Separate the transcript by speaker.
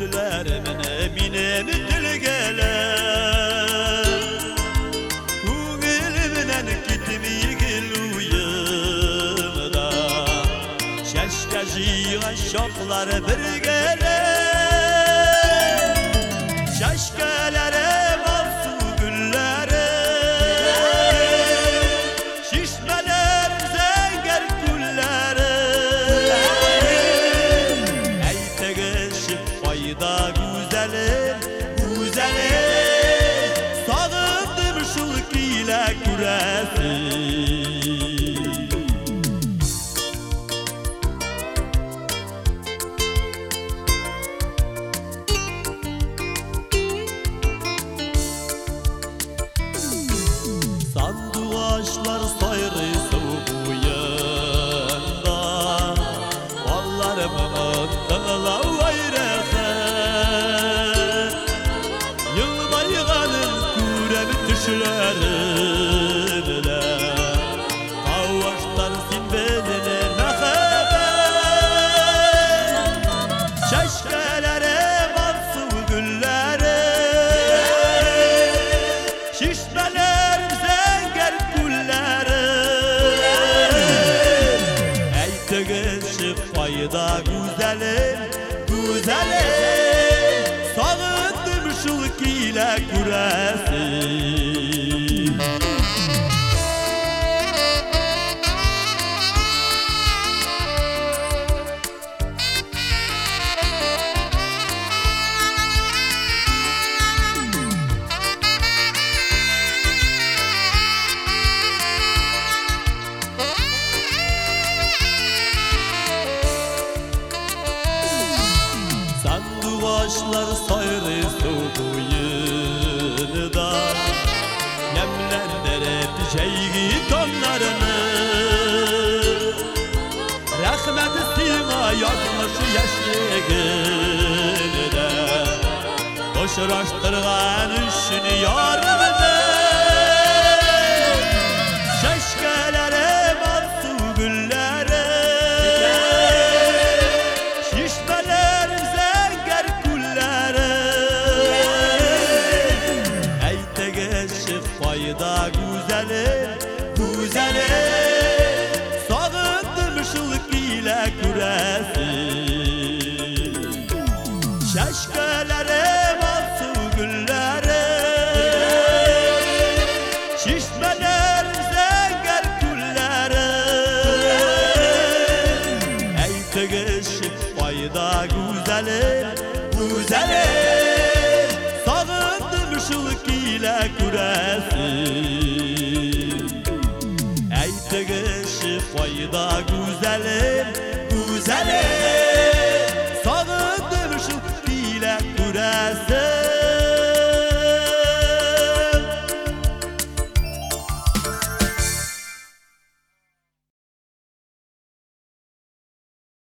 Speaker 1: Gözlerimin emine dilgeler Kuğilimden gitmeyigil uyumda Şeşkeciğe şoklar bir geler Şeşkelere mavsu güllere Şişmeler zenger güllere Ey tegeşip fayda güzelim, güzelim Sağındım şulk ile küresi Sanduaşlar sayrı soğuyanda Ballarımın dağla vayrası Yılmayğanın küremi düşlerinde Kavaşlar sinbelini mehebet Şeşkelere varsu güllere Şişmeler fayda güzelim, güzelim Sağındım şulk ile küresi Sanduaşlar sayrı soğuyunda Yemlendirip şeygi tonlarını Rahmet sima yazmış yaşlığında Koşuraştırgan işini yarımda Şeşkelere mahsu güllere Şişmeler zenger güllere Ey tegeşif fayda güzelim, güzelim Sağındım şulk ile küresi Şeşkelere mahsu güllere Şişmeler zenger güllere Ey tegeşif fayda güzelim, güzelim Sağındım şulk ile küresi Ey tegeşif fayda güzelim, güzelim